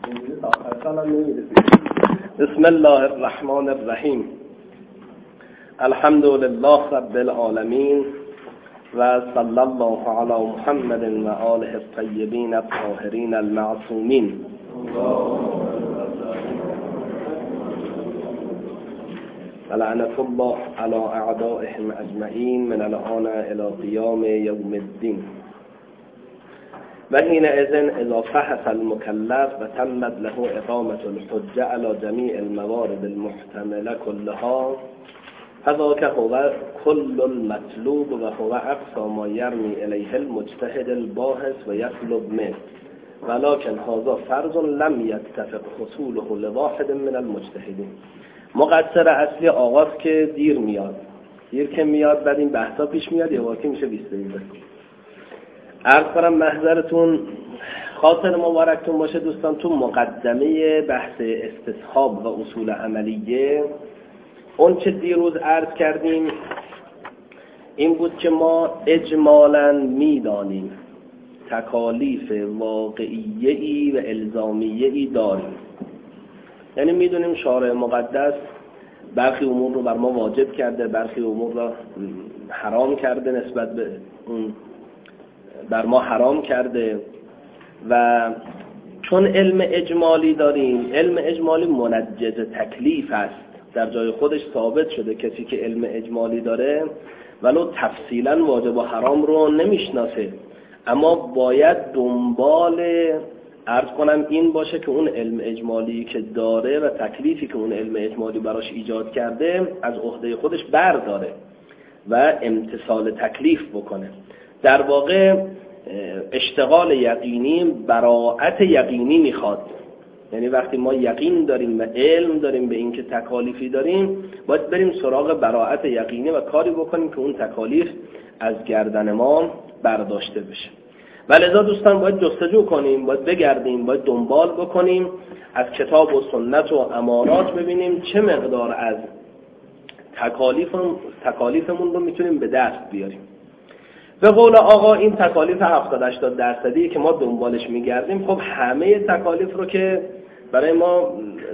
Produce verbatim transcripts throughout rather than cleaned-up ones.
بسم الله الرحمن الرحیم. الحمد لله رب العالمین و صلی الله علی محمد و آله الطیبین الطاهرین المعصومین. ولعنة الله على اعدائهم اجمعین من الآن الى قیام یوم الدین. و حینئذ اذا فحص المکلف و تمت له اقامة الحجة على جمیع الموارد المحتملة كلها فذاك هو كل المطلوب و هو اقصى ما يرمي الیه المجتهد الباحث و يطلب منه، ولكن هذا فرض لم يتفق حصوله لواحد من المجتهدین. مقصر اصلی آغاز که دیر میاد، دیر که میاد بعد این بحثا پیش میاد یه واقعی میشه بیست دقیقه. عرض کنم محضرتون خاطر مبارکتون باشه دوستان، تو مقدمه بحث استصحاب و اصول عملیه اون چه دیروز عرض کردیم این بود که ما اجمالاً میدانیم تکالیف واقعیه‌ای و الزامیه‌ای داریم، یعنی میدونیم شارع مقدس برخی امور رو بر ما واجب کرده، برخی امور رو حرام کرده، نسبت به اون بر ما حرام کرده. و چون علم اجمالی داریم، علم اجمالی منجز تکلیف است، در جای خودش ثابت شده کسی که علم اجمالی داره ولو تفصیلا واجب و حرام رو نمیشناسه، اما باید دنبال عرض کنم این باشه که اون علم اجمالی که داره و تکلیفی که اون علم اجمالی براش ایجاد کرده از عهده خودش برداره و امتثال تکلیف بکنه. در واقع اشتغال یقینی براءت یقینی میخواد، یعنی وقتی ما یقین داریم و علم داریم به این که تکالیفی داریم باید بریم سراغ براءت یقینی و کاری بکنیم که اون تکالیف از گردن ما برداشته بشه. ولذا دوستان باید جستجو کنیم، باید بگردیم، باید دنبال بکنیم از کتاب و سنت و امارات ببینیم چه مقدار از تکالیفمون تکالیفمون رو میتونیم به دست بیاریم. به قول آقا این تکالیف هفتاد هشتاد درصدی که ما دنبالش میگردیم، خب همه تکالیف رو که برای ما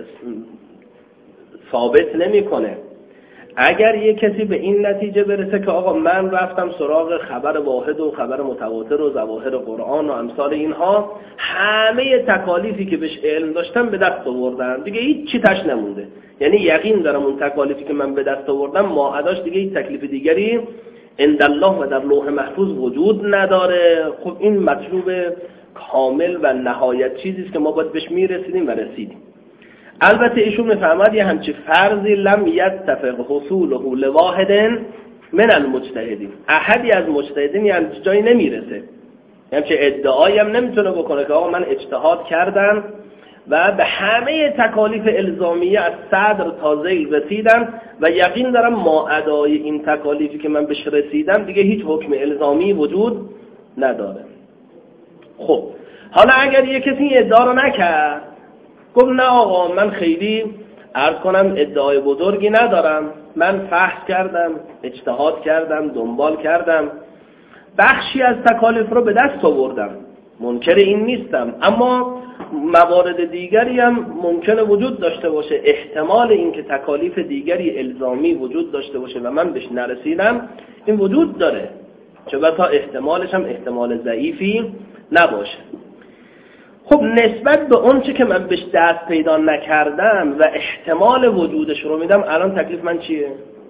ثابت نمیکنه. اگر یک کسی به این نتیجه برسه که آقا من رفتم سراغ خبر واحد و خبر متواتر و ظواهر قرآن و امثال اینها، همه تکالیفی که بهش علم داشتم به دست آوردم، دیگه هیچ چی تش نمونده، یعنی یقین دارم اون تکالیفی که من به دست آوردم ماعداش دیگه هیچ تکلیف دیگری عند الله و در لوح محفوظ وجود نداره. خب این مطلوب کامل و نهایت چیزی است که ما باید بهش میرسیدیم و رسیدیم. البته ایشون میفهمد یه همچی فرضی لم یتفق حصوله لواحد من المجتهدین، احدی از مجتهدین یعنی جایی نمیرسه، یعنی چه ادعایی هم نمیتونه بکنه که آقا من اجتهاد کردم و به همه تکالیف الزامیه از صدر تا ذیل رسیدم و یقین دارم ما ادای این تکالیفی که من بهش رسیدم دیگه هیچ حکم الزامی وجود نداره. خب حالا اگر یک کسی ادعا رو نکرد، گفت نه آقا من خیلی عرض کنم ادعای بزرگی ندارم، من فحص کردم، اجتهاد کردم، دنبال کردم، بخشی از تکالیف رو به دست آوردم، منکر این نیستم، اما موارد دیگری هم ممکنه وجود داشته باشه، احتمال اینکه تکالیف دیگری الزامی وجود داشته باشه و من بهش نرسیدم این وجود داره، چه بسا احتمالش هم احتمال ضعیفی نباشه. خب نسبت به اون چه که من بهش دست پیدا نکردم و احتمال وجودش رو میدم، الان تکلیف من چیه؟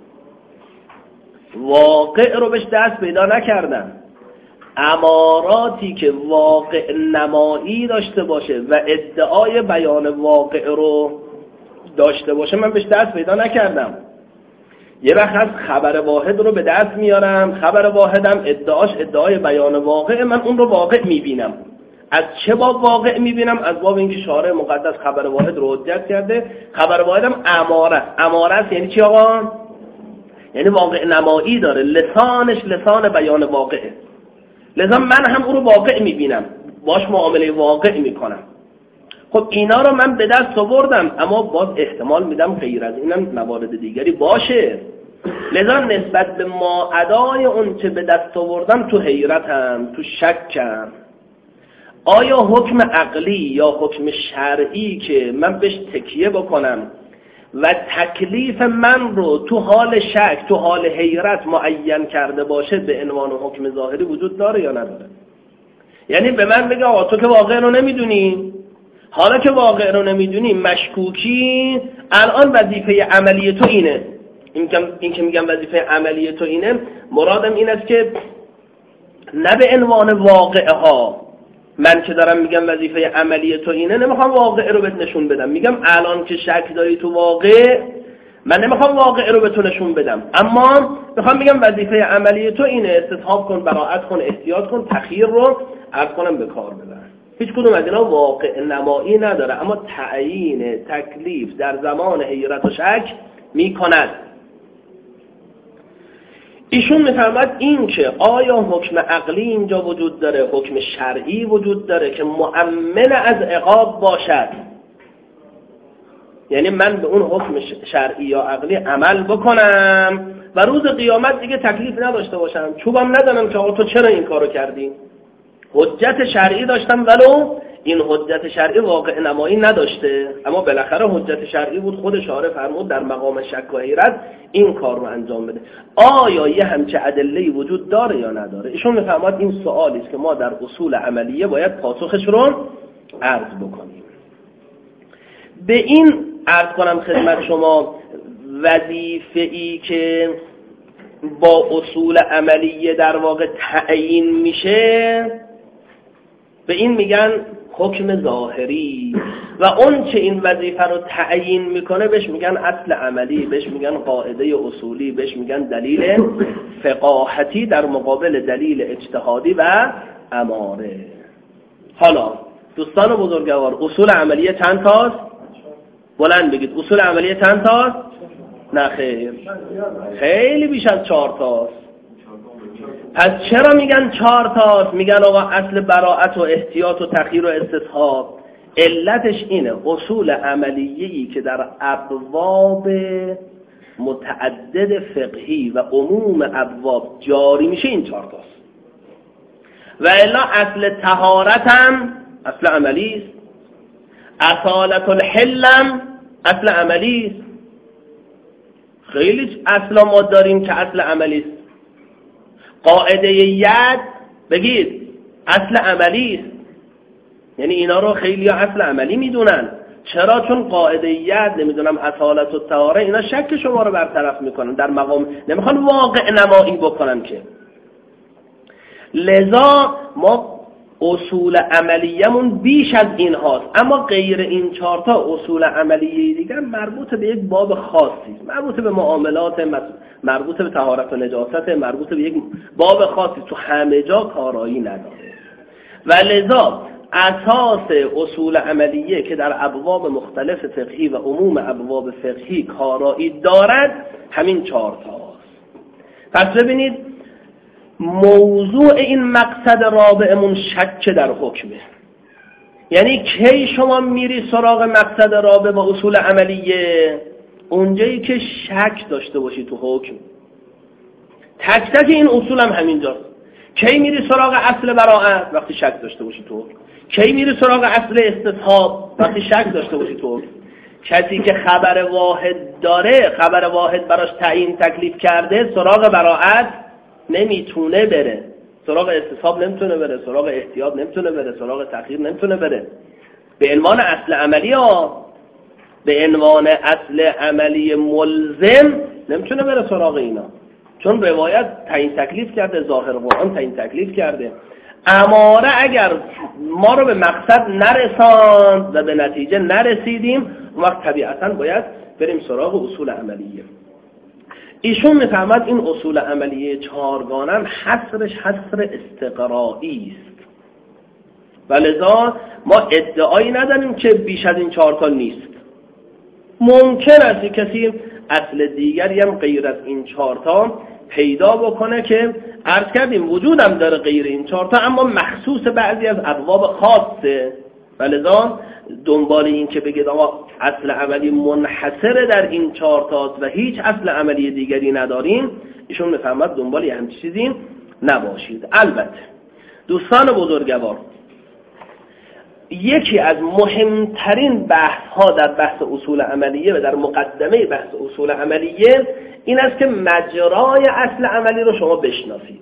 واقع رو بهش دست پیدا نکردم، اماراتی که واقع نمایی داشته باشه و ادعای بیان واقع رو داشته باشه من بهش دست پیدا نکردم. یه وقت از خبر واحد رو به دست میارم، خبر واحدم ادعاش ادعای بیان واقع، من اون رو واقع میبینم. از چه باب واقع میبینم؟ از باب اینکه شارع مقدس خبر واحد رو حجت کرده. خبر واحدم اماره است. اماره است یعنی چی آقا؟ یعنی واقع نمایی داره، لسانش لسان بیان واقعه، لذا من هم اون رو واقع میبینم، باش معامله واقع میکنم. خب اینا رو من به دست آوردم، اما باز احتمال میدم غیر از اینم موارد دیگری باشه، لذا نسبت به ما ادای اون چه به دست آوردم تو حیرتم، تو شکم. آیا حکم عقلی یا حکم شرعی که من بهش تکیه بکنم و تکلیف من رو تو حال شک، تو حال حیرت معین کرده باشه به عنوان حکم ظاهری وجود داره یا نداره؟ یعنی به من بگه آقا تو که واقع رو نمیدونی، حالا که واقع رو نمیدونی مشکوکی، الان وظیفه عملی تو اینه. این که, این که میگم وظیفه عملی تو اینه، مرادم این است که نه به عنوان واقعه ها، من که دارم میگم وظیفه عملی تو اینه نمیخوام واقعه رو بهت نشون بدم، میگم الان که شک داری تو واقع، من نمیخوام واقعه رو به تو نشون بدم، اما میخوام بگم وظیفه عملی تو اینه، استصحاب کن، براءت کن، احتیاط کن، تخییر رو عرض کنم به کار ببر. هیچ کدوم از اینا واقع نمایی نداره، اما تعیین تکلیف در زمان حیرت و شک میکند. ایشون میفرماد این که آیا حکم عقلی اینجا وجود داره، حکم شرعی وجود داره که مؤمن از عقاب باشد، یعنی من به اون حکم شرعی یا عقلی عمل بکنم و روز قیامت دیگه تکلیف نداشته باشم، چوبم ندانم که آقا تو چرا این کارو کردی. حجت شرعی داشتم ولو این حجت شرعی واقع نمایی نداشته، اما بالاخره حجت شرعی بود، خود شارع فرمود در مقام شک و حیرت این کار رو انجام بده. آیا یه همچه ادله‌ای وجود داره یا نداره؟ ایشون میفرماد این سوالی است که ما در اصول عملیه باید پاسخش رو عرض بکنیم. به این عرض کنم خدمت شما وظیفه‌ای که با اصول عملیه در واقع تعیین میشه، به این میگن حکم ظاهری، و اون که این وظیفه رو تعیین میکنه بهش میگن اصل عملی، بهش میگن قاعده اصولی، بهش میگن دلیل فقاهتی در مقابل دلیل اجتهادی و اماره. حالا دوستان بزرگوار، اصول عملیه چند تاست؟ بلند بگید اصول عملیه چند تاست؟ نه خیر، خیلی بیش از چهار تاست. پس چرا میگن چهار تاست؟ میگن آقا اصل براءت و احتیاط و تخییر و استصحاب، علتش اینه اصول عملیه‌ای که در ابواب متعدد فقهی و عموم ابواب جاری میشه این چهار تاست. و الا اصل طهارت هم اصل عملی است، اصالت الحل هم اصل عملی است. خیلی اصلا ما داریم که اصل عملی است. قاعده ید بگید اصل عملی است، یعنی اینا رو خیلی اصل عملی میدونن. چرا؟ چون قاعده ید، نمیدونم اصالت و طهاره، اینا شک شما رو برطرف میکنن، در مقام نمیخوان واقع نمایی بکنن که. لذا ما اصول عملیمون بیش از این هاست، اما غیر این چهارتا اصول عملیه دیگر مربوط به یک باب خاصی، مربوط به معاملات، مربوط به طهارت و نجاست، مربوط به یک باب خاصی، تو همه جا کارایی نداره. و لذا اساس اصول عملیه که در ابواب مختلف فقهی و عموم ابواب فقهی کارایی دارد همین چهارتاست. پس ببینید موضوع این مقصد رابعمون شک در حکمه. یعنی کی شما میری سراغ مقصد رابع با اصول عملیه؟ اونجایی که شک داشته باشی تو حکم. تک تک این اصول هم همینجاست. کی میری سراغ اصل براءت؟ وقتی شک داشته باشی تو حکم. کی میری سراغ اصل استصحاب؟ وقتی شک داشته باشی تو حکم. کسی که خبر واحد داره، خبر واحد براش تعیین تکلیف کرده، سراغ براءت نمیتونه بره، سراغ استصحاب نمیتونه بره، سراغ احتیاط نمیتونه بره، سراغ تخییر نمیتونه بره. به عنوان اصل عملی ها، به عنوان اصل عملی ملزم نمیتونه بره سراغ اینا، چون روایت تعیین تکلیف کرده، ظاهر قرآن تعیین تکلیف کرده. اماره اگر ما رو به مقصد نرساند و به نتیجه نرسیدیم، اون وقت طبیعتا باید بریم سراغ اصول عملیه. ایشون میفهمد این اصول عملیه چهارگانه حصرش حصر استقرایی است، ولذا ما ادعایی نداریم که بیش از این چهارتا نیست. ممکن است کسی اصل دیگری هم غیر از این چهارتا پیدا بکنه که عرض کردیم وجودم داره غیر این چهارتا، اما مخصوص بعضی از ابواب خاصه، ولذا دنبال این که بگید آقا اصل عملی منحصر در این چهارتاست و هیچ اصل عملی دیگری نداریم، ایشون میفهمد دنبال یه همچین چیزی نباشید. البته دوستان بزرگوار، یکی از مهمترین بحث ها در بحث اصول عملیه و در مقدمه بحث اصول عملیه این است که مجرای اصل عملی رو شما بشناسید.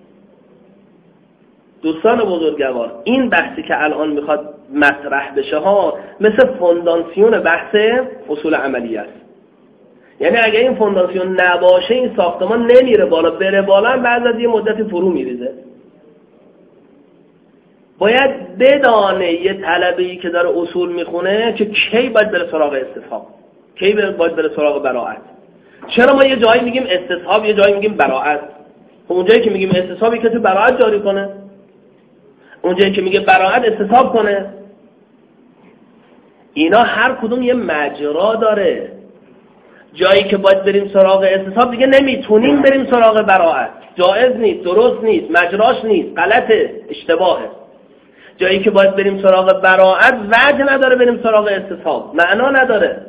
دوستان بزرگوار، این بحثی که الان میخواد مطرح بشه ها مثل فونداسیون بحث اصول عملیه است. یعنی اگه این فونداسیون نباشه این ساختمان نمیره بالا، بره بالا بعد از یه مدتی فرو میریزه. باید بدانه یه طلبه‌ای که داره اصول میخونه که کی باید بره سراغ استصحاب، کی باید بره سراغ براءت. چرا ما یه جایی میگیم استصحاب، یه جایی میگیم براءت؟ خب اون جایی که میگیم استصحابی که تو براءت جاری کنه، اون جایی که میگه براءت استصحاب کنه. اینا هر کدوم یه مجرا داره. جایی که باید بریم سراغ استصحاب دیگه نمیتونیم بریم سراغ براءت، جایز نیست، درست نیست، مجراش نیست، غلطه، اشتباهه. جایی که باید بریم سراغ براءت وجه نداره بریم سراغ استصحاب، معنا نداره.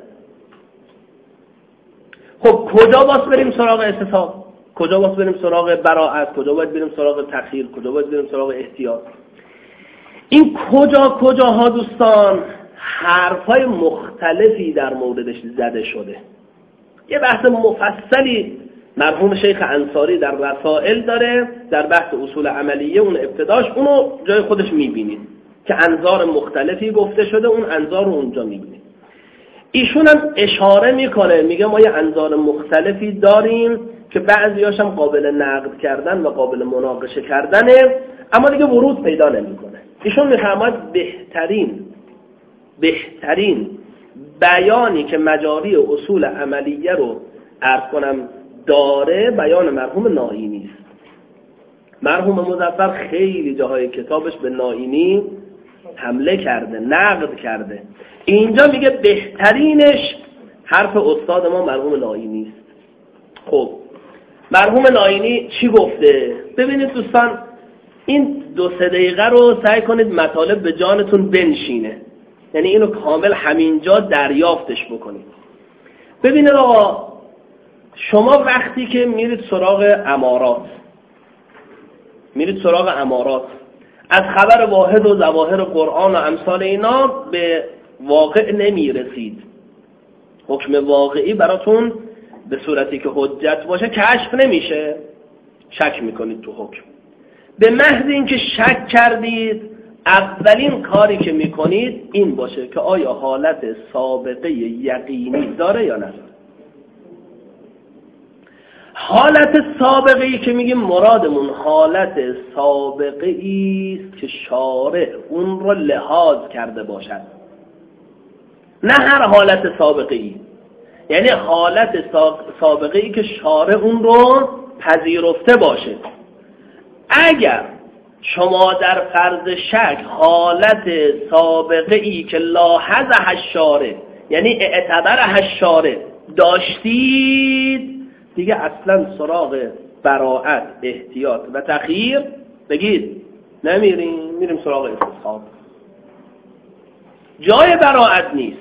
خب کجا باید بریم سراغ استصحاب؟ کجا باید بریم سراغ براءت؟ کجا باید بریم سراغ تخییر؟ کجا باید بریم سراغ احتیاط؟ این کجا کجاها دوستان حرفای مختلفی در موردش زده شده. یه بحث مفصلی مرحوم شیخ انصاری در رسائل داره در بحث اصول عملیه، اون ابتداش اونو جای خودش میبینید که انظار مختلفی گفته شده، اون انظار رو اونجا میبینید. ایشون هم اشاره میکنه، میگه ما یه انظار مختلفی داریم که بعضیاش هم قابل نقد کردن و قابل مناقشه کردنه، اما دیگه ورود پیدا نمیکنه. ایشون میفرماید بهترین بهترین بیانی که مجاری اصول عملیه رو عرض کنم داره بیان مرحوم نائینی است. مرحوم مظفر خیلی جاهای کتابش به نائینی حمله کرده، نقد کرده. اینجا میگه بهترینش حرف استاد ما مرحوم نائینی است. خب مرحوم نائینی چی گفته؟ ببینید دوستان، این دو سه دقیقه رو سعی کنید مطالب به جانتون بنشینه، یعنی اینو کامل همینجا دریافتش بکنید. ببینید آقا، شما وقتی که میرید سراغ امارات میرید سراغ امارات از خبر واحد و ظواهر قرآن و امثال اینا به واقع نمیرسید. حکم واقعی براتون به صورتی که حجت باشه کشف نمیشه، شک میکنید تو حکم. به محض اینکه شک کردید اولین کاری که میکنید این باشه که آیا حالت سابقه یقینی داره یا نداره. حالت سابقه ای که میگیم مرادمون حالت سابقه ایست که شارع اون رو لحاظ کرده باشد، نه هر حالت سابقه ای. یعنی حالت سابقه ای که شارع اون رو پذیرفته باشه. اگر شما در فرض شک حالت سابقه ای که لاحظه الشارع یعنی اعتبر الشارع داشتید، دیگه اصلا سراغ براءت، احتیاط و تخییر بگید نمیریم، میریم سراغ استصحاب. جای براءت نیست،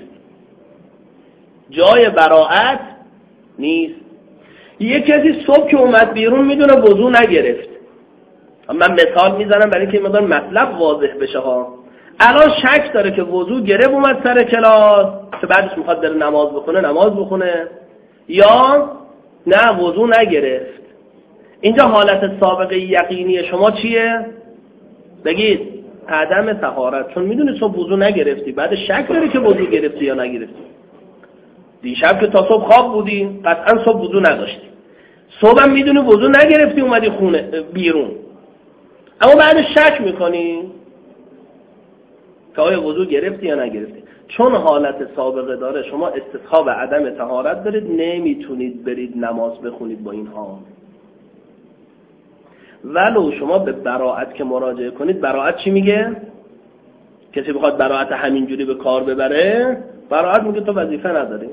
جای براءت نیست. یک کسی صبح که اومد بیرون میدونه وضو نگرفت، من مثال میزنم برای اینکه مقدار مطلب واضح بشه ها. الان شک داره که وضو گرفت اومد سر کلاس که بعدش میخواد بره نماز بخونه نماز بخونه یا نه وضو نگرفت. اینجا حالت سابقه یقینی شما چیه؟ بگید عدم طهارت، چون میدونی صبح وضو نگرفتی، بعد شک داری که وضو گرفتی یا نگرفتی. دیشب که تا صبح خواب بودی قطعا صبح وضو نداشتی، صبح هم میدونی وضو نگرفتی اومدی خونه بیرون، اما بعد شک میکنی که آیا وضو گرفتی یا نگرفتی. چون حالت سابقه داره شما استصحاب عدم طهارت دارید، نمیتونید برید نماز بخونید با این حال. ولو شما به براءت که مراجعه کنید، براءت چی میگه؟ کسی بخواد براءت همینجوری به کار ببره، براءت میگه تو وظیفه نداری.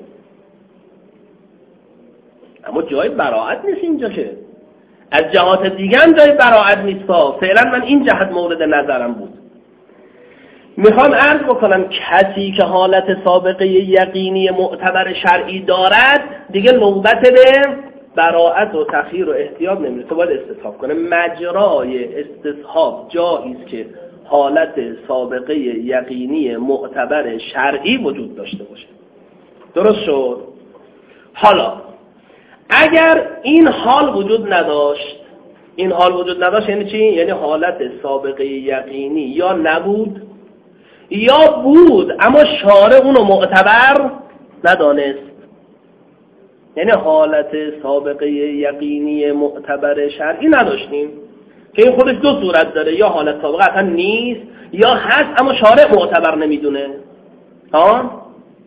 اما جای براءت نیست اینجا، که از جهات دیگه هم جای براءت نیست. فعلا من این جهت مورد نظرم بود. میخوام عرض بکنم کسی که حالت سابقه یقینی معتبر شرعی دارد دیگه نوبت به براءت و تخییر و احتیاط نمیره، تو باید استصحاب کنه. مجرای استصحاب جایی است که حالت سابقه یقینی معتبر شرعی وجود داشته باشه. درست شد؟ حالا اگر این حال وجود نداشت، این حال وجود نداشت یعنی چی؟ یعنی حالت سابقه یقینی یا نبود یا بود اما شارع اونو معتبر ندانست. یعنی حالت سابقه یقینی معتبر شرعی نداشتیم که این خودش دو صورت داره، یا حالت سابقه اصلا نیست یا هست اما شارع معتبر نمیدونه. ها؟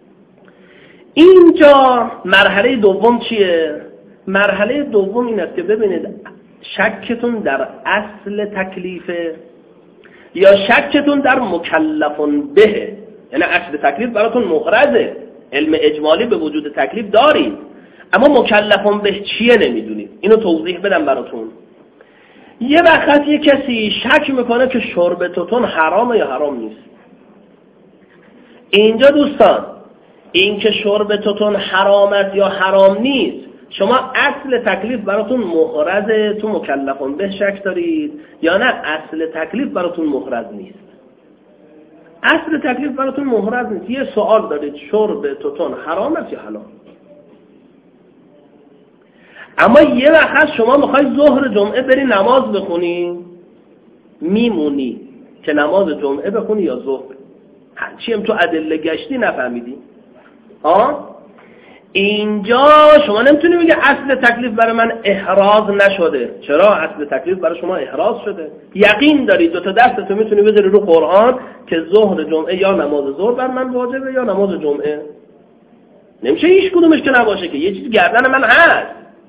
اینجا مرحله دوم چیه؟ مرحله دوم این است که ببینید شکتون در اصل تکلیفه یا شکتون در مکلفون به، یعنی اصل تکلیف براتون مخرجه، علم اجمالی به وجود تکلیف دارید اما مکلفون به چیه نمیدونید. اینو توضیح بدم براتون. یه وقت یه کسی شک میکنه که شرب توتون حرامه یا حرام نیست. اینجا دوستان این که شرب توتون حرام است یا حرام نیست، شما اصل تکلیف براتون مخرجه، تو مکلفون به شک دارید یا نه اصل تکلیف براتون مخرج نیست؟ اصل تکلیف براتون مخرج نیست. یه سوال دارید شرب توتون حرام است یا حلال؟ اما یه وقت شما میخوای ظهر جمعه بری نماز بخونی، میمونی که نماز جمعه بخونی یا ظهر، هرچی هم تو ادله گشتی نفهمیدی. آه؟ اینجا شما نمیتونی بگی اصل تکلیف برای من احراز نشده. چرا؟ اصل تکلیف برای شما احراز شده. یقین داری دو تا دستتو میتونی بذاری رو قرآن که ظهر جمعه یا نماز ظهر بر من واجبه یا نماز جمعه. نمیشه هیچ کدومش که نباشه که یه چیز گردن من هست.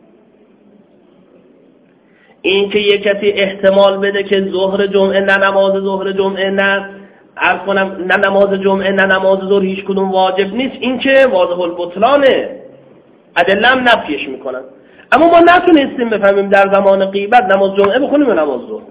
این که یک کسی احتمال بده که ظهر جمعه نه نماز ظهر جمعه نه عرض کنم نه نماز جمعه نه نماز ظهر هیچ کدوم واجب نیست، این که واضح البطلانه، ادله هم نفیش میکنن. اما ما نتونستیم بفهمیم در زمان غیبت نماز جمعه بخونیم و نماز ظهر.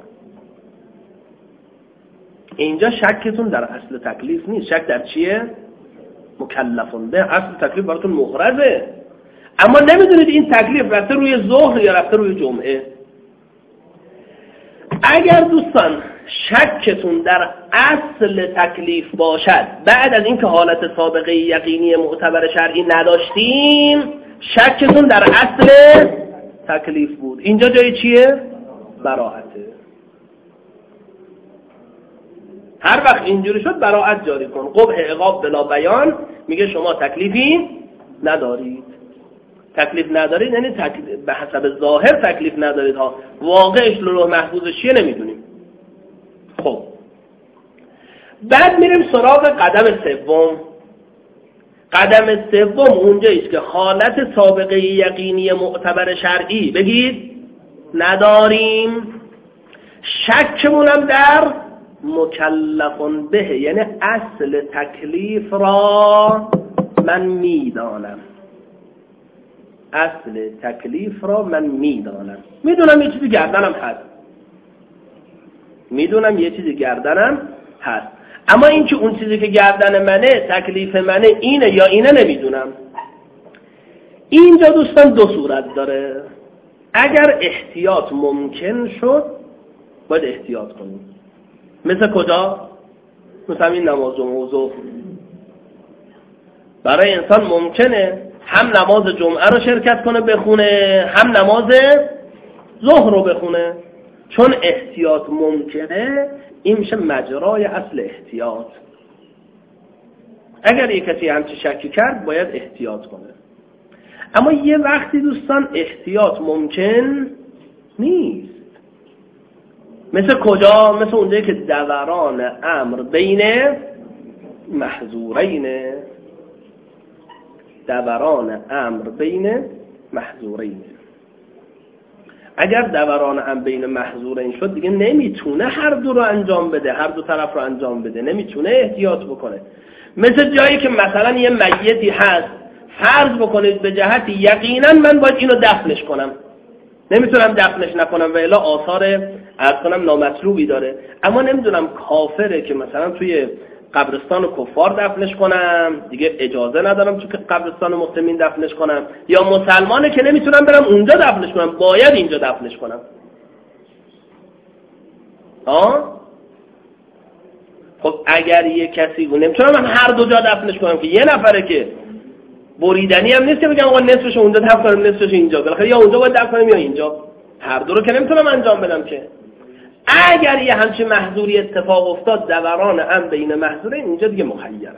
اینجا شکتون در اصل تکلیف نیست. شک در چیه؟ مکلفون به. اصل تکلیف براتون مخرجه اما نمیدونید این تکلیف رفته روی ظهر یا رفته روی جمعه. اگر دوستان شکتون در اصل تکلیف باشد بعد از اینکه حالت سابقه یقینی معتبر شرعی نداشتیم، شکتون در اصل تکلیف بود، اینجا جای چیه؟ براءته. هر وقت اینجوری شد براءت جاری کن. قبح عقاب بلا بیان میگه شما تکلیفی ندارید. تکلیف ندارید یعنی تکلیف به حسب ظاهر تکلیف ندارید ها، واقعش لوح محفوظش چیه نمیدونیم. خب بعد میریم سراغ قدم سوم. قدم سوم اونجاییست که حالت سابقه یقینی معتبر شرعی بگید نداریم، شکمونم در مکلفون به، یعنی اصل تکلیف را من میدانم، اصل تکلیف را من میدانم، میدونم یه چیزی گردنم هست، میدونم یه چیزی گردنم هست، اما این که اون چیزی که گردن منه تکلیف منه اینه یا اینه نمیدونم. اینجا دوستان دو صورت داره. اگر احتیاط ممکن شد باید احتیاط کنیم. مثل کجا؟ مثل این نماز جمعه و ظهر. برای انسان ممکنه هم نماز جمعه رو شرکت کنه بخونه هم نماز ظهر رو بخونه، چون احتیاط ممکنه. این میشه مجرای اصل احتیاط. اگر یک کسی همچی شکی کرد باید احتیاط کنه. اما یه وقتی دوستان احتیاط ممکن نیست. مثل کجا؟ مثل اونجایی که دوران امر بین محظورین، دوران امر بین محظورین. اگر دوران هم بین محظورین شد دیگه نمیتونه هر دو رو انجام بده، هر دو طرف رو انجام بده، نمیتونه احتیاط بکنه. مثل جایی که مثلا یه میتی هست، فرض بکنید به جهت یقینا من باید اینو دفنش کنم، نمیتونم دفنش نکنم و الا آثار عرض کنم نامطلوبی داره، اما نمیدونم کافره که مثلا توی قبرستان کفار دفنش کنم، دیگه اجازه ندارم تو قبرستان مسلمین دفنش کنم، یا مسلمانه که نمیتونم برم اونجا دفنش کنم، باید اینجا دفنش کنم. آه؟ خب اگر یه کسی گونه نمیتونم من هر دو جا دفنش کنم که یه نفره که بریدنی هم نیست که بگم آقا نصفش اونجا دفن کنم نصفش اینجا، بالاخره یا اونجا باید دفن کنم یا اینجا، هر دو رو که نمیتونم انجام بدم که. اگر یه همچین محظوری اتفاق افتاد دوران هم بین محظورین اینجا دیگه مخیرم.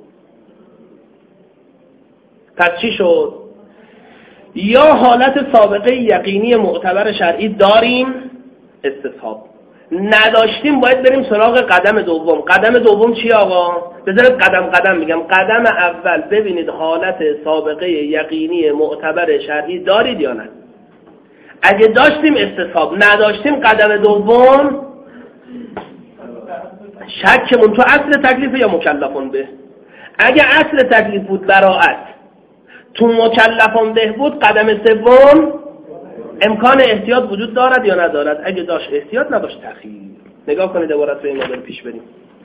پس چی شد؟ یا حالت سابقه یقینی معتبر شرعی داریم استصحاب، نداشتیم باید بریم سراغ قدم دوم. قدم دوم چی آقا؟ بذارید قدم قدم میگم. قدم اول ببینید حالت سابقه یقینی معتبر شرعی دارید یا نه. اگه داشتیم استصحاب، نداشتیم قدم دوم شکمون تو اصل تکلیف یا مکلفون به. اگه اصل تکلیف بود براءت، تو مکلفون به بود، قدم سوم امکان احتیاط وجود دارد یا ندارد؟ اگه داشت احتیاط، نداشت تأخیر. نگاه کنید عبارت رو این مدل پیش بریم.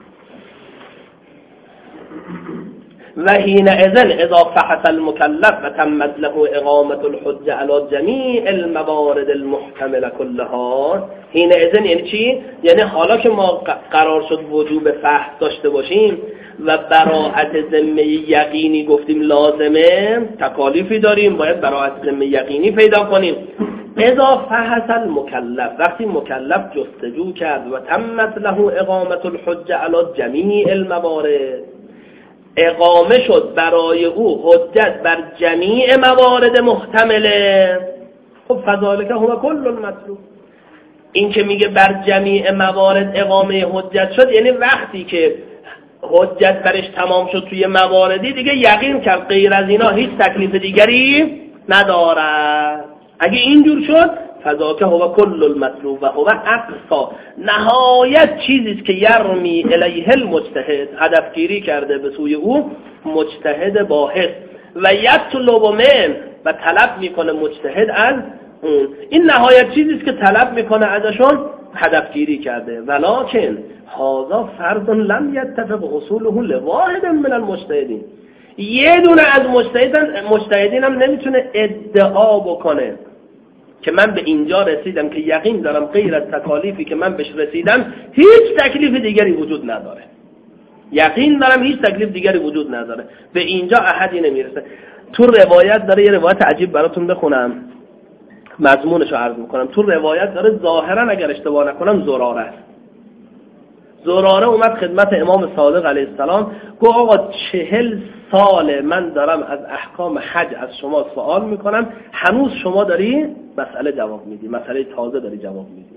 و حینئذ اذا فحص المکلف و تمت له اقامة الحجة علی جمیع الموارد المحتمله كلها. حینئذ یعنی چی؟ یعنی حالا که ما قرار شد وجوب فحص داشته باشیم و براءت ذمه یقینی گفتیم لازمه، تکالیفی داریم باید براءت ذمه یقینی پیدا کنیم. اذا فحص المکلف، وقتی مکلف جستجو کرد و تمت له اقامة الحجة علی جمیع الموارد، اقامه شد برای او حجت بر جمیع موارد محتمله، خب فذالک هو کل المطلوب. این که میگه بر جمیع موارد اقامه حجت شد یعنی وقتی که حجت برش تمام شد توی مواردی دیگه یقین کرد غیر از اینا هیچ تکلیف دیگری ندارد. اگه اینجور شد فذاک هو کل المطلوب و هو اقصا، نهایت چیزیست که یرمی الیه المجتهد، هدفگیری کرده به سوی او مجتهد باحث، و یطلب من، و طلب میکنه مجتهد از اون. این نهایت چیزیست که طلب میکنه ازشون هدفگیری کرده. ولکن هذا فرض لم یتفق حصوله لواحد من المجتهدین. یه دونه از مجتهدین مجتهدین هم نمیتونه ادعا بکنه که من به اینجا رسیدم که یقین دارم غیر از تکالیفی که من بهش رسیدم هیچ تکلیف دیگری وجود نداره. یقین دارم هیچ تکلیف دیگری وجود نداره، به اینجا احدی نمیرسه. تو روایت داره، یه روایت عجیب براتون بخونم، مضمونشو عرض میکنم. تو روایت داره ظاهرا اگر اشتباه نکنم زراره است. زراره اومد خدمت امام صادق علیه السلام گفت آقا چهل سال من دارم از احکام حج از شما سوال میکنم، هنوز شما داری مسئله جواب میدی، مسئله تازه داری جواب میدی.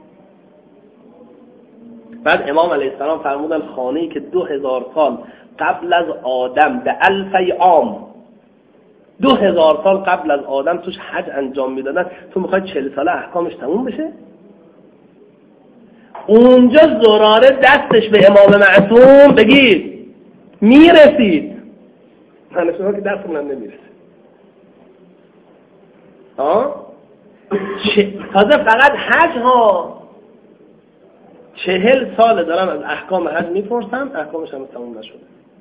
بعد امام علیه السلام فرمودن خانه‌ای که دو هزار سال قبل از آدم به الفی عام، دو هزار سال قبل از آدم توش حج انجام میدادن، تو میخوای چهل ساله احکامش تموم بشه؟ اونجا زراره دستش به امام معصوم بگید میرسید، من شما که دستمون هم نمیرسه. ها تازه فقط حج ها چهل سال دارم از احکام حج میپرسم، احکامش هم تموم نشده.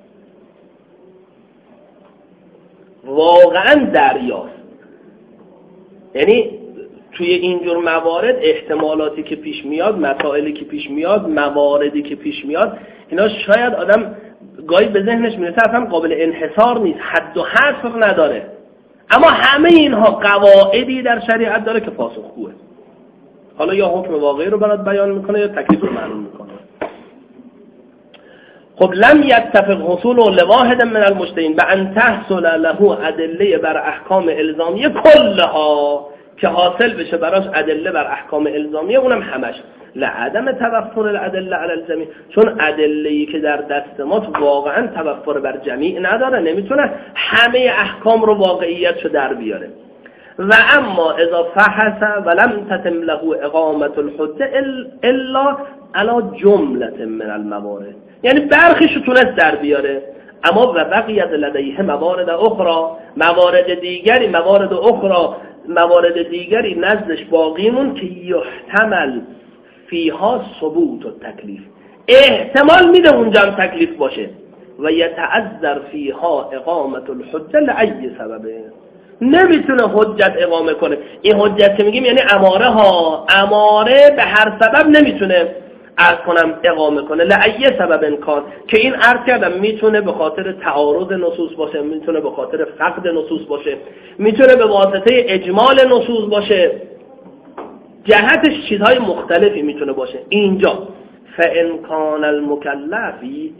واقعا دریاست. یعنی توی اینجور موارد احتمالاتی که پیش میاد، مسائلی که پیش میاد، مواردی که پیش میاد، اینا شاید آدم گاهی به ذهنش میرسه اصلا قابل انحصار نیست، حد و حصر نداره، اما همه اینها قواعدی در شریعت داره که پاسخگوه. حالا یا حکم واقعی رو برات بیان میکنه یا تکلیف رو معلوم میکنه. خب لم یتفق حصول لواحد من المجتهدین بان تحصل له ادله بر احکام الزامیه کلها، که حاصل بشه براش ادله بر احکام الزامیه، اونم همش لعدم توفر الادله علی الجمیع، چون ادله‌ای که در دست ما واقعا توفر بر جمیع نداره، نمیتونه همه احکام رو واقعیتشو در بیاره. و اما اذا فحص ولم تتم له اقامه الحجه الا على جمله من الموارد، یعنی برخیشو تونست در بیاره، اما و بقیت لدیه موارد اخرى، موارد دیگری موارد اخرى موارد دیگری نزدش باقیمون که یحتمل فیها ثبوت و تکلیف، احتمال میده اونجا هم تکلیف باشه، و یتعذر فیها اقامه الحجه لأی سببه، نمیتونه حجت اقامه کنه. این حجت که میگیم یعنی اماره ها، اماره به هر سبب نمیتونه عرض کنم اقامه کنه. لأیه سبب امکان که این عرض کردم میتونه به خاطر تعارض نصوص باشه، میتونه به خاطر فقد نصوص باشه، میتونه به واسطه اجمال نصوص باشه، جهتش چیزهای مختلفی میتونه باشه. اینجا فإن کان المکلف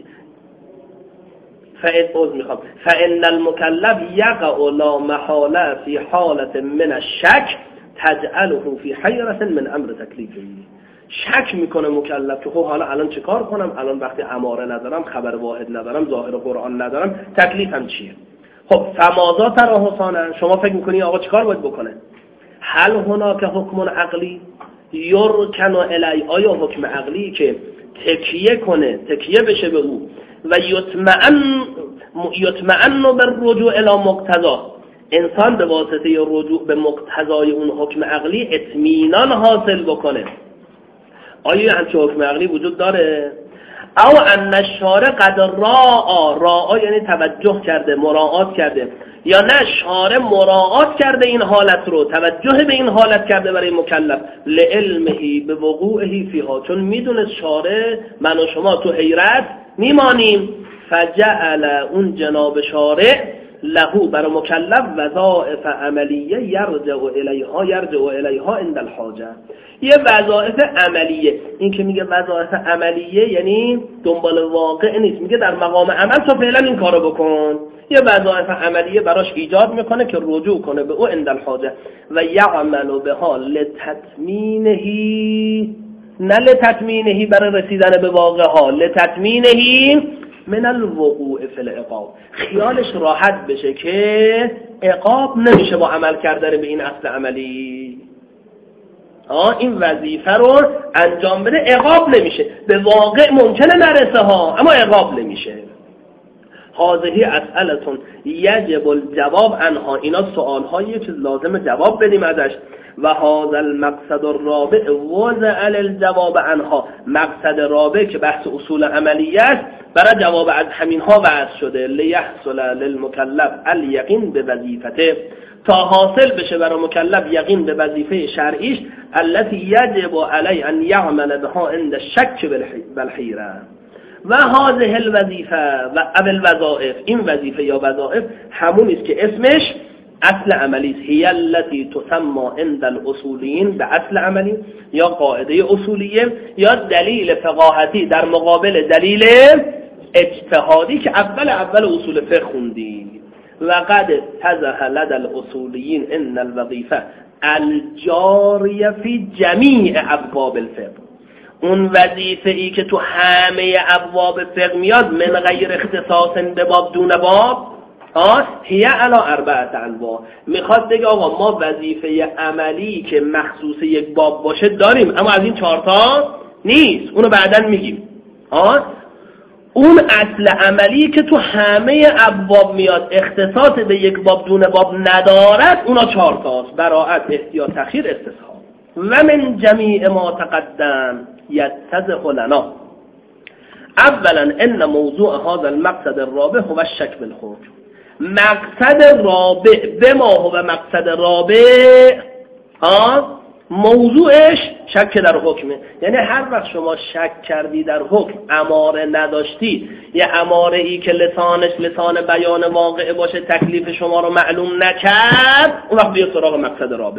فإن میخوام فإن المکلف یقع لا محاله فی حالت من الشک تجعله فی حیرة من امر تکلیفی. شک میکنه مکلف که خب حالا الان چه کار کنم، الان وقتی اماره ندارم، خبر واحد ندارم، ظاهر قرآن ندارم، تکلیفم چیه؟ خب فماذا ترى حسانا، شما فکر میکنی آقا چیکار باید بکنه؟ هل هناک حکم عقلی یرکن الی، آیا حکم عقلی که تکیه کنه، تکیه بشه به او و یطمئن یطمئن بالرجوع الی مقتضا، انسان به واسطه رجوع به مقتضای اون حکم عقلی اطمینان حاصل بکنه؟ آیا همچه حکم عقلی وجود داره؟ او ان الشارع قد راعا، راعا یعنی توجه کرده، مراعات کرده، یا نه شارع مراعات کرده این حالت رو، توجه به این حالت کرده برای مکلف، لعلمه به وقوعه فیها، چون میدونه شارع من و شما تو حیرت میمانیم، فجعل اون جناب شارع لهو برای مکلف وظائف عملیه یرجع الیها یرجع الیها عند الحاجه، یه وظایف عملیه. این که میگه وظایف عملیه یعنی دنبال واقع نیست، میگه در مقام عمل تو فعلا این کارو بکن، یه وظایف عملیه براش ایجاد میکنه که رجوع کنه به او عند الحاجه و یعمل بها لتتمینهی، نه لتتمینهی برای رسیدن به واقع ها، لتتمینهی من الوقوع فی العقاب، خیالش راحت بشه که عقاب نمیشه با عمل کردن به این اصل عملی. آه این وظیفه رو انجام بده، عقاب نمیشه، به واقع ممکنه نرسه ها اما عقاب نمیشه. هذه اسئلتون یجب الجواب عنها، اینا سوال هایی که لازم جواب بدیم ازش. و هذا المقصد الرابع وضع الجواب عنها، مقصد رابع که بحث اصول عملیه است برای جواب از همین ها بحث شده. لیحصل للمکلف الیقین به وظیفته، تا حاصل بشه برای مکلف یقین به وظیفه شرعیش، التي یجب علی ان یعمل بها عند الشک بالحیره. و هذه الوظیفه و اول وظائف، این وظیفه یا وظائف همون است که اسمش اصل عملی است. هی التي تسمى عند الاصولین به اصل عملی یا قاعده اصولیه یا دلیل فقاهتی در مقابل دلیل اجتهادی که اول اول اصول فقه خوندی. و قد تزه لدى الاصولیین ان الوظیفه الجاریه فی جمیع ابواب الفقه، اون وظیفه ای که تو همه ابواب فقه میاد، من غیر اختصاص به باب دون باب، ها هی علی اربعه انواع، میخواد بگه آقا ما وظیفه عملی که مخصوص یک باب باشه داریم، اما از این چهار تا نیست، اونو بعداً میگیم. ها اون اصل عملی که تو همه ابواب میاد، اختصاص به یک باب دون باب ندارد، اونا چهار تاست: براءت، احتیاط، تخییر، استصحاب. و من جمیع ما تقدم یتضح لنا اولا ان موضوع هذا المقصد الرابع هو الشک بالحکم. مقصد رابع به ما هو مقصد رابع، ها موضوعش شک در حکمه. یعنی هر وقت شما شک کردی در حکم، اماره نداشتی، یه اماره ای که لسانش لسان بیان واقع باشه، تکلیف شما رو معلوم نکرد، اون وقت بیا سراغ مقصد رابع.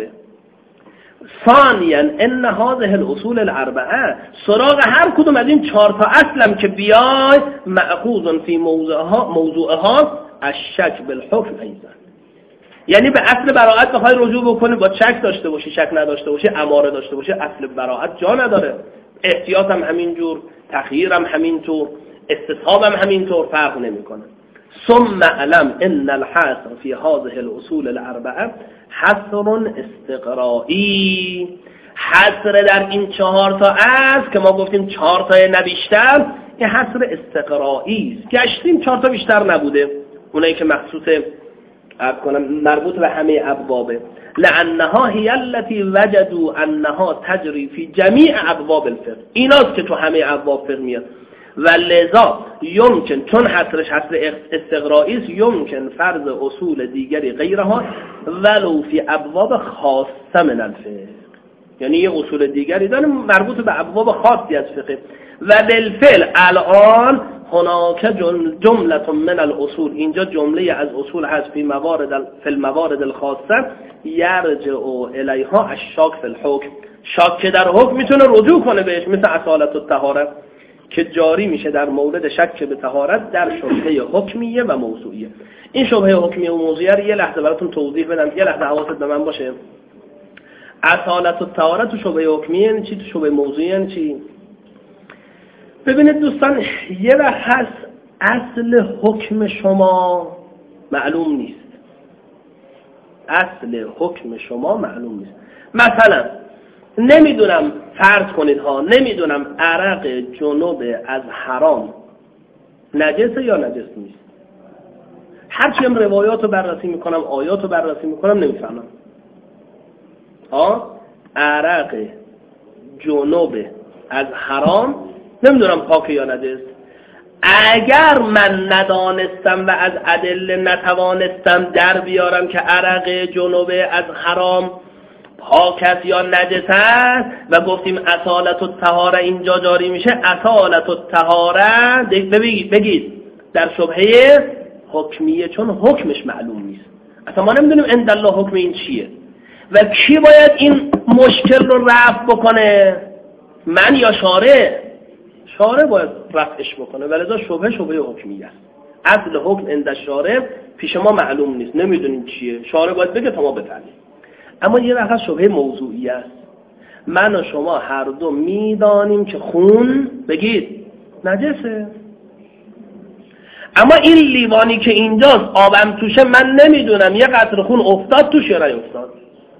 ثانیا ان هذه الاصول الاربعه، سراغ هر کدوم از این چهار تا اصلم که بیای، مأخوذ فی موضوعها موضوعها الشک بالحکم ایضا. یعنی به اصل براءت بخوای رجوع بکنی، با شک داشته باشی، شک نداشته باشی، اماره داشته باشی، اصل براءت جا نداره. احتیاط هم همینجور، تخییر هم همینطور، استصحاب هم همینطور، فرق نمیکنه. ثم علم ان الحصر فی هذه الاصول الاربعه حصر استقرائی، حصر در این چهار تا است که ما گفتیم چهار تا نبیشتر، یه حصر استقرائی است. گشتیم چهار تا بیشتر نبوده، اونایی که مخصوص عرض کنم مربوط به همه ابوابه. لانها هی التي وجدوا انها تجری فی جمیع ابواب الفقه، ایناست که تو همه ابواب فقه میاد. و لذا یمکن، چون حصرش حصر استقرائی است، یمکن فرض اصول دیگری غیرها ولو فی ابواب خاصه من الفقه، یعنی یه اصول دیگری داره مربوط به ابواب خاصی از فقه. و بالفعل الان هناک جمله من الاصول، اینجا جمله از اصول هست فی موارد فی الموارد الخاصه یرجع الیها الشاک فی الحکم، شاک که در حکم میتونه رجوع کنه بهش، مثل اصالت الطهاره که جاری میشه در مورد شک به طهارت در شبهه حکمیه و موضوعیه. این شبهه حکمیه و موضوعیه رو یه لحظه براتون توضیح بدم، یه لحظه حواست به من باشه. اصالت الطهاره تو شبهه حکمیه یعنی چی؟ تو شبهه موضوعیه یعنی چی؟ ببینید دوستان، یه وقت هست اصل حکم شما معلوم نیست، اصل حکم شما معلوم نیست. مثلا نمیدونم، فرض کنید ها، نمیدونم عرق جنوب از حرام نجسه یا نجس نیست. هرچی هم روایات رو بررسی میکنم، آیات رو بررسی میکنم، نمیفهمم. ها عرق جنوب از حرام نمیدونم پاک یا نجس. اگر من ندانستم و از ادله نتوانستم در بیارم که عرق جنوب از حرام پاک است یا نجس است و گفتیم اصالت الطهاره اینجا جاری میشه، اصالت الطهاره بگید بگید در شبهه حکمیه، چون حکمش معلوم نیست. اصلا ما نمیدونیم عند الله حکم این چیه و کی باید این مشکل رو رفع بکنه، من یا شارع؟ شارع باید رفعش بکنه، ولذا شبهه شبهه حکمیه است. اصل حکم عند شارع پیش ما معلوم نیست، نمیدونیم چیه، شارع باید بگه تا ما بفهمیم. اما یه وقت شبهه موضوعی است. من و شما هر دو میدانیم که خون بگید نجسه، اما این لیوانی که اینجاست آبم توشه، من نمیدونم یه قطره خون افتاد توش یا نیفتاد.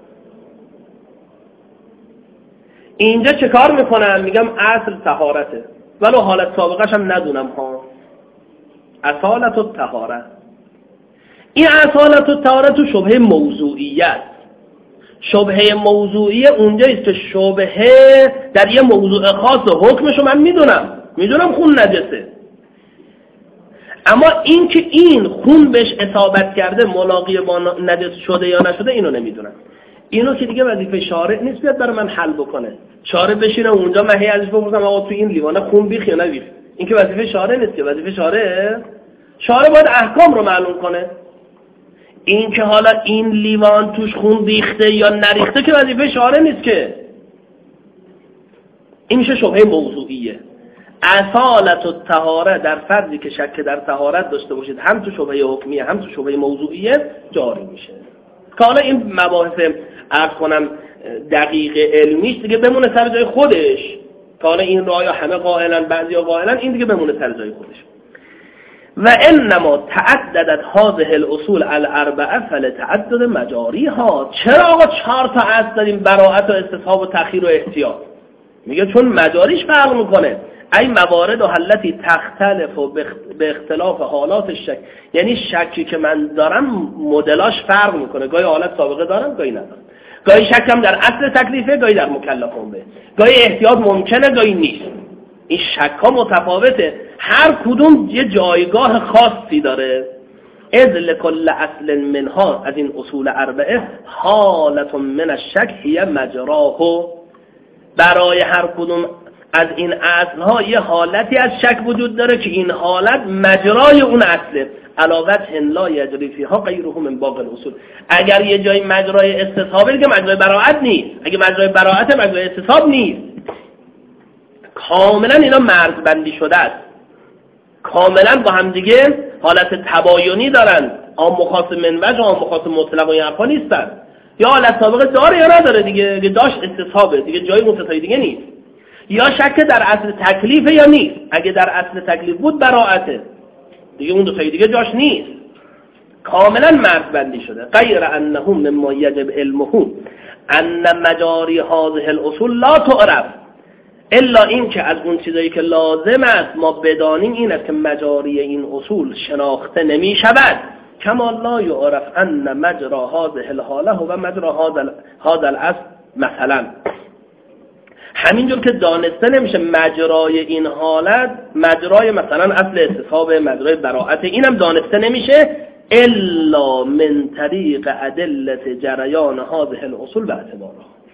اینجا چه کار میکنم؟ میگم اصل طهارته، ولو حالت سابقش هم ندونم ها، اصالت الطهاره. این اصالت الطهاره تو شبهه موضوعیت. شبهه موضوعیه اونجاییست که شبهه در یه موضوع خاص و حکمشو من میدونم، میدونم خون نجسه، اما این که این خون بهش اصابت کرده ملاقی با نجس شده یا نشده اینو نمیدونم. اینو که دیگه وظیفه شارع نیست بیاد برای من حل بکنه. شارع بشینه اونجا من هی ازش بپرسم آقا تو این لیوانه خون بیخ یا نبیخ. این که وظیفه شارع نیست، که وظیفه شارع شارع باید احکام رو معلوم کنه. این که حالا این لیوان توش خون ریخته یا نریخته که وظیفه شارع نیست که. این میشه شبهه موضوعیه. اصالت الطهاره در فرضی که شک در طهارت داشته باشید، هم تو شبهه حکمیه هم تو شبهه موضوعیه جاری میشه. که حالا این مباحث عرض کنم دقیق علمیش دیگه بمونه سر جای خودش، که حالا این رأی همه قائلن بعضیا قائلن، این دیگه بمونه سر جای خودش. و انما تعددت هذه الاصول الاربعه فلتعدد مجاریها. چرا آقا چهار تا اصل داریم؟ براءت و استصحاب و تأخیر و احتیاط. میگه چون مجاریش فرق میکنه. ای موارد و حلتی تختلف و به اختلاف حالات شک، یعنی شکی که من دارم مدلاش فرق میکنه، گاهی حالت سابقه دارم گاهی ندارم، گاهی شکم در اصل تکلیفه گاهی در مکلفم به، گاهی احتیاط ممکنه گاهی نیست. این شک ها متفاوته، هر کدوم یه جایگاه خاصی داره. اذ لکل اصل منها، از این اصول اربعه، حالت من الشک هی مجراه، برای هر کدوم از این اصل ها یه حالتی از شک وجود داره که این حالت مجرای اون اصله. علاوت لا یجری فیها غیره من باقی الاصول. اگر یه جای مجرای استصحابه دیگه مجرای براءت نیست، اگه مجرای براءت مجرای استصحاب نیست. کاملا اینا مرزبندی شده است، کاملا با هم دیگه حالت تباینی دارن، عام مخاص منوج و عام مخاص مطلق و این حرفا نیستن. یا حالت سابقه داره یا نداره دیگه، دیگه داشت استصحابه دیگه، جای مستثنی دیگه نیست. یا شک در اصل تکلیفه یا نیست، اگه در اصل تکلیف بود براءته دیگه، اون دو تای دیگه جاش نیست، کاملا مرزبندی شده. غیر انهم مما یجب علمه ان مجاری هذه الاصول لا تعرف، الا این که از اون چیزایی که لازم است ما بدانیم این است که مجاری این اصول شناخته نمی شود. کما لا یعرف ان مجرا هذه الحاله و مجرا هذا الاصل. مثلا همینجور که دانسته نمیشه مجرای این حالت مجرای مثلا اصل استصحاب، مجرای براءت، اینم دانسته نمیشه الا من طریق ادله جریان هذه الاصول و اعتبارها،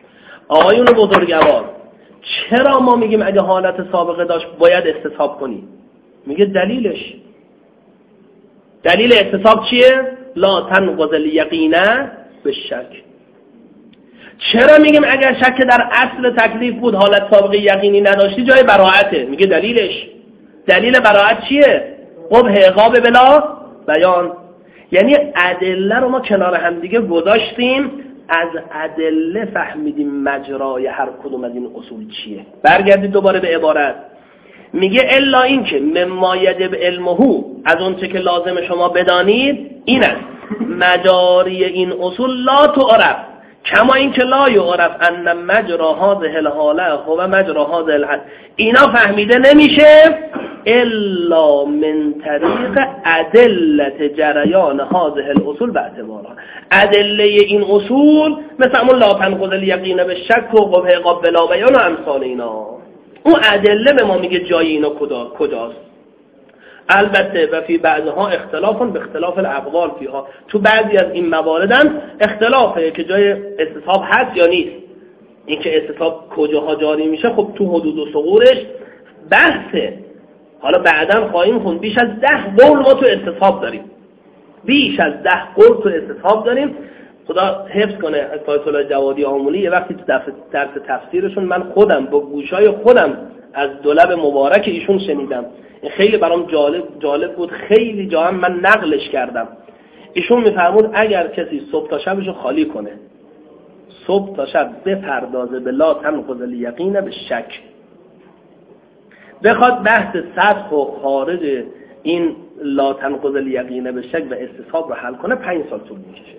آقایون بزرگوار چرا ما میگیم اگه حالت سابقه داشت باید استصحاب کنی؟ میگه دلیلش، دلیل استصحاب چیه؟ لا تنقض الیقین بالشک. چرا میگیم اگر شک در اصل تکلیف بود حالت سابقه یقینی نداشتی جای براءته؟ میگه دلیلش، دلیل براءت چیه؟ قبح عقاب بلا بیان. یعنی ادله رو ما کنار هم دیگه گذاشتیم، از ادله فهمیدیم مجرای هر کدوم از این اصول چیه. برگردید دوباره به عبارت، میگه الا این که مما یجب علمه، از اون چه که لازم شما بدانید این است مجاری این اصول لا تعرف کما این که لا یعرف ان مجرا هذه الحاله هو مجرا هذه الحال. اینا فهمیده نمیشه الا من طریق ادله جریان هذه الاصول به اعتبارها. ادله این اصول مثل همون لا تنقض الیقین بالشک و قبح عقاب بلا بیان و امثال اینا. اون ادله به ما میگه جای اینا کجا کجاست. البته و فی بعضها اختلافون به اختلاف الاقوال فیها، تو بعضی از این موارد هم اختلافه که جای استصحاب هست یا نیست. اینکه استصحاب کجاها جاری میشه خب تو حدود و ثغورش بحثه. حالا بعداً خواهیم خوند بیش از ده قول ما تو استصحاب داریم، بیش از ده قول تو استصحاب داریم. خدا حفظ کنه از آیت الله جوادی آمولی یه وقتی تو درس تفسیرشون من خودم با گوشای خودم از دولب مبارک ایشون شنیدم. این خیلی برام جالب جالب بود، خیلی جا هم من نقلش کردم. ایشون میفرمود اگر کسی صبح تا شبشو خالی کنه، صبح تا شب بپردازه به لا تنقض الیقین به شک، بخواد بحث سطح و خارج این لا تنقض الیقین به شک و استصحاب رو حل کنه، پنج سال طول میکشه.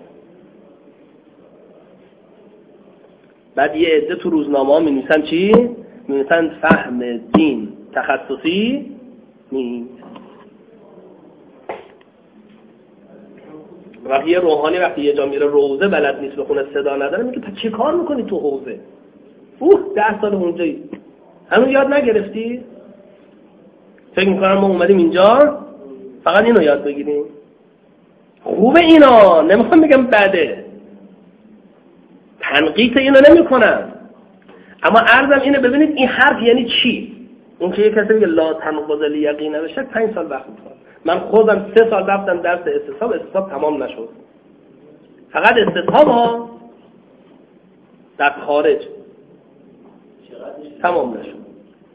بعد یه عده تو روزنامه ها می‌نویسن چی؟ می‌نویسن فهم دین تخصصی نیست. وقتی یه روحانی وقتی یه جا میره روزه بلد نیست بخونه صدا نداره، میگه پس چه کار میکنی تو حوزه؟ اوه ده سال اونجایی هنوز یاد نگرفتی؟ فکر میکنم ما اومدیم اینجا فقط اینو یاد بگیریم. خوبه اینا، نمیخوام بگم بده، تنقیط اینو نمی کنم، اما عرضم اینه ببینید این حرف یعنی چی. این که یک کسی میگه لا تنقض الیقین به شک پنج سال وقت میخواد. من خودم سه سال رفتم درس استصحاب، استصحاب تمام نشد. فقط استصحاب ها در خارج تمام نشد.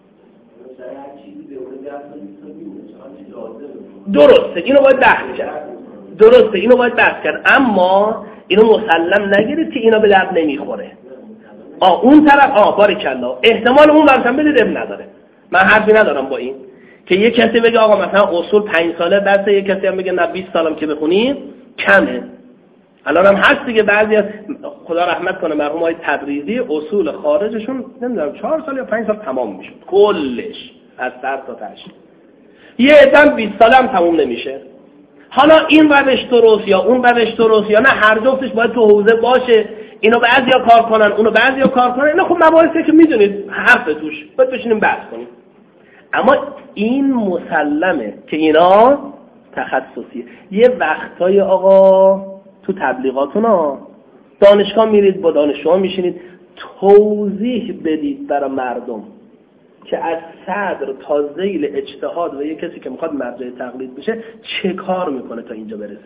درسته اینو باید بحث کرد، درسته اینو باید بحث کرد، اما اینو مسلم نگیرید که اینا به درد نمیخوره. آه اون طرف آه باریکلا احتمال اون برسن بدید اب نداره. من حرفی ندارم با این که یک کسی بگه آقا مثلا اصول پنج ساله درس، یک کسی هم بگه نه بیست سالم که بخونی کمه. الان هم هست دیگه، بعضی از خدا رحمت کنه مرحوم های تبریزی اصول خارجشون نمیدونم چهار سال یا پنج سال تمام میشد کلش از سر تا تهش. یه عدم بیست ساله هم تموم نمیشه. حالا این روش درست یا اون روش درست یا نه، هر جفتش باید تو حوزه باشه. اینو بعضیا کار کنن اونو بعضیا کار کنن. اینا خب مباحثی که میدونید حرف توش باید بشینیم بحث کنیم. اما این مسلمه که اینا تخصصیه. یه وقتای آقا تو تبلیغاتون ها دانشگاه میرید با دانشجوها میشینید توضیح بدید برای مردم که از صدر تا ذیل اجتهاد و یه کسی که میخواد مرجع تقلید بشه چه کار میکنه تا اینجا برسه.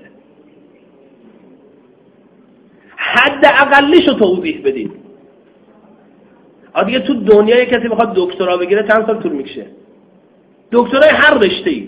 حد اقلیشو توضیح بدید. دیگه تو دنیا یه کسی میخواد دکترا بگیره چند سال طول میکشه؟ دکترای هر رشته‌ای.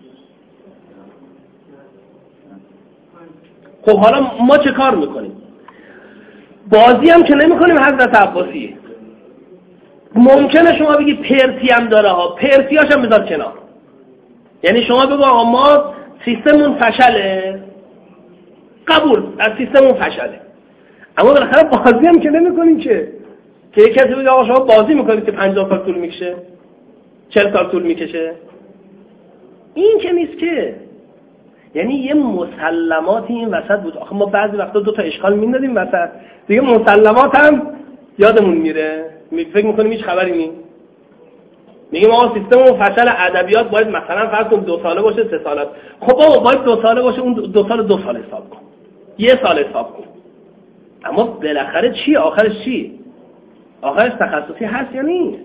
خب حالا ما چه کار میکنیم؟ بازی هم که نمیکنیم حضرت عباسی. ممکنه شما بگی پرسی هم داره ها، پرسیاش هم بذار کنار. یعنی شما بگو آقا ما سیستممون فشله، قبول از سیستممون فشله، اما بالاخره بازی هم که نمیکنیم که که یک کسی بگه آقا شما بازی میکنید که پنجاه سال طول میکشه، چهل سال طول میکشه. این که نیست که. یعنی یه مسلماتی این وسط بود. آخه ما بعضی وقتا دو تا اشکال میندازیم وسط، دیگه مسلمات هم یادمون میره، فکر میکنیم هیچ خبری نیست. میگیم آقا سیستم و فشل ادبیات باید مثلا فرض کن دو ساله باشه سه ساله. خب آقا باید دو ساله باشه، اون دو سال دو سال حساب کن، یه سال حساب کن. اما بالاخره چی؟ آخرش چی؟ آخرش تخصصی هست یا نیست؟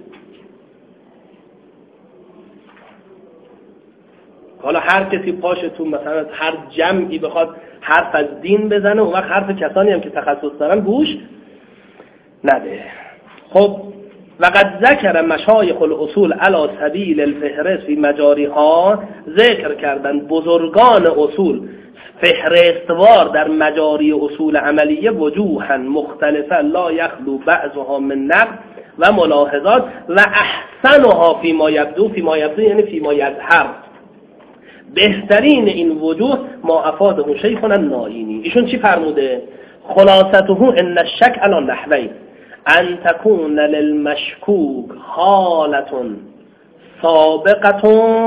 حالا هر کسی پاشه تو مثلا هر جمعی بخواد حرف از دین بزنه، اون وقت حرف کسانی هم که تخصص دارن گوش نده. خب وقد ذکر مشایخ الاصول علی سبیل الفهرست فی مجاریها، ذکر کردن بزرگان اصول فهرستوار در مجاری اصول عملیه وجوها مختلفه لا یخلو بعضها من نقد و ملاحظات و احسنها فیما یبدو، فیما یبدو یعنی فیما یظهر، بهترین این وجوه ما افاده شیخنا النائینی. ایشون چی فرموده؟ خلاصته ان الشک علی نحوین ان تكون للمشکوک حالة سابقة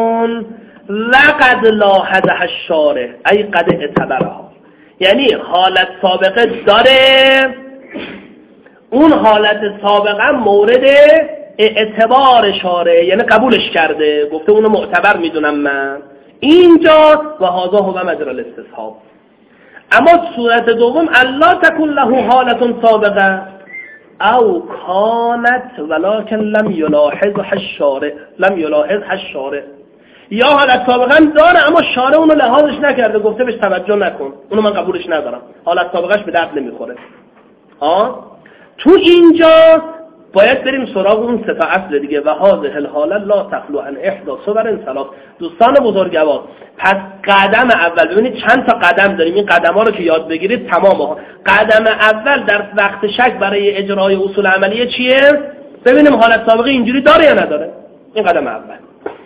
لقد لاحظها الشارع ای قد اعتبرها. یعنی حالت سابقه داره، اون حالت سابقه مورد اعتبار شارع، یعنی قبولش کرده، گفته اونو معتبر میدونم من اینجا و هذا هو مجرى الاستصحاب. اما صورت دوم الا تكون له حالة سابقه او کانت ولکن لم یلاحظها الشارع، لم یلاحظها الشارع، یا حالت سابقه هم داره اما شارع اونو لحاظش نکرده، گفته بهش توجه نکن، اونو من قبولش ندارم، حالت سابقهش به درد نمیخوره. آه تو اینجا باید بریم سراغ اون سه تا اصل دیگه. و هذه الحاله لا تخلو عن احدى صور ثلاث. دوستان بزرگوار، پس قدم اول، ببینید چند تا قدم داریم، این قدم‌ها رو که یاد بگیرید تمامه. قدم اول در وقت شک برای اجرای اصول عملیه چیه؟ ببینیم حالت سابقه اینجوری داره یا نداره. این قدم اول.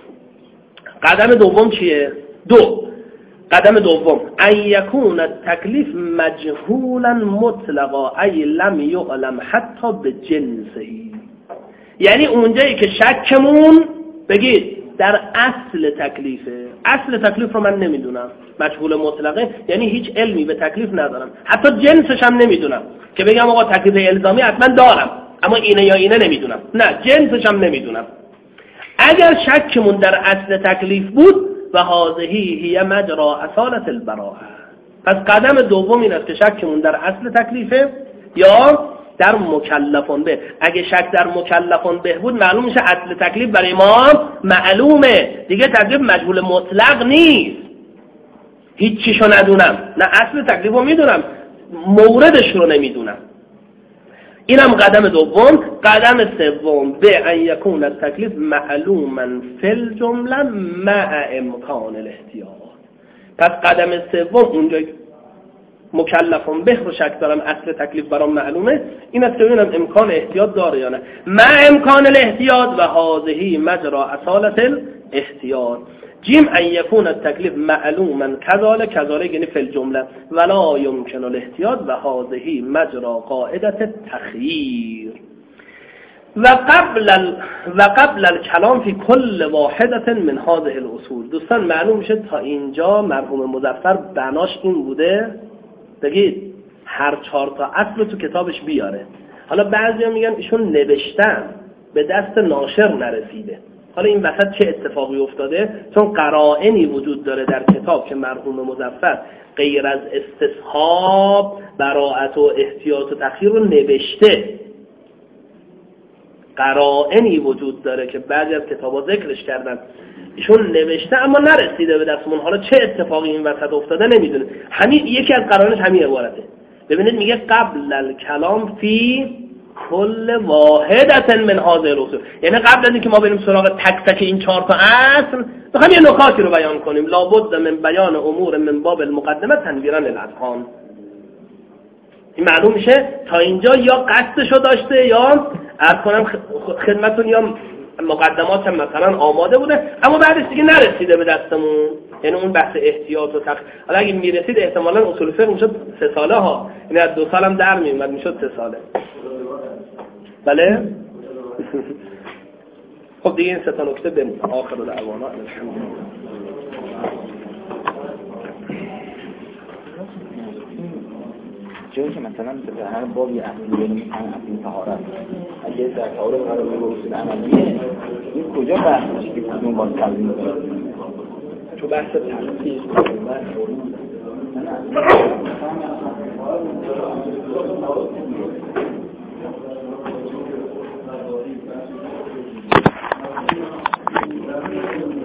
قدم دوم چیه؟ دو. قدم دوم ان یکون التکلیف مجهولا مطلقا ای لم یعلم حتی به جنسه، یعنی اونجایی که شکمون بگید در اصل تکلیفه، اصل تکلیف رو من نمیدونم، مجهول مطلقه یعنی هیچ علمی به تکلیف ندارم، حتی جنسش هم نمیدونم که بگم آقا تکلیف الزامی حتما دارم اما اینه یا اینه نمیدونم، نه جنسش هم نمیدونم. اگر شکمون در اصل تکلیف بود و هذهی هی مجرا اصالة البراءه، پس قدم دوم این است که شکمون در اصل تکلیفه یا در مکلفون به. اگه شک در مکلفون به بود معلوم میشه اصل تکلیف برای ما معلومه دیگه، تکلیف مجهول مطلق نیست، هیچ چیشو ندونم، نه اصل تکلیف رو میدونم موردش رو نمیدونم. اینم قدم دوم. قدم سوم به ان یکون التکلیف معلوما فی الجمله مع امکان الاحتیاط. پس قدم سوم اونجا مکلفون به رو شک دارم اصل تکلیف برام معلومه، این است که ببینم امکان احتیاط داره یا نه. مع امکان الاحتیاط و هذه مجرا اصالة الاحتیاط. جیم ان یکون التکلیف معلوما کذالک، کذالک یعنی فی الجمله ولا یمکن الاحتیاط و هذه مجرا قاعده التخییر. و قبل ال... و قبل الکلام فی کل واحده من هذه الاصول. دوستان معلوم میشه تا اینجا مرحوم مظفر بناش این بوده بگید هر چهار تا اصل تو کتابش بیاره. حالا بعضیا میگن ایشون نوشتن به دست ناشر نرسیده. حالا این وسط چه اتفاقی افتاده؟ چون قرائنی وجود داره در کتاب که مرحوم مظفر غیر از استصحاب، براءت و احتیاط و تخییر رو نوشته. قرائنی وجود داره که بعضی از کتابا ذکرش کردن، ایشون نوشته اما نرسیده به دستمون. حالا چه اتفاقی این وسط افتاده نمیدونه. همین یکی از قرائنش همین عبارته. ببینید میگه قبل الکلام فی کل واحدة من هذه الاصول، یعنی قبل از اینکه ما بریم سراغ تک تک این چهار تا اصل میخوایم یه نکاتی رو بیان کنیم. لابد من بیان امور من باب المقدمه تنویرا للاذهان. این معلوم میشه تا اینجا یا قصدشو داشته یا عرض کنم خدمتون یا مقدمات هم مثلا آماده بوده اما بعدش دیگه نرسیده به دستمون، یعنی اون بحث احتیاط و تخ. حالا اگه میرسید احتمالاً اصول فقه میشد سه ساله ها، یعنی از دو سالم در میومد میشد سه ساله. بله خب دیگه این سه تا نکته بمونه. آخر دعوانا الحمدلله. جایی که مثلا به هر بابی اصلی بینیم اصلی طهارت، اگه در طهارت قرار به اصول عملیه، این کجا بحث میشه که کدوم باز تلزیم داره؟ تو بحث تلزیم الله.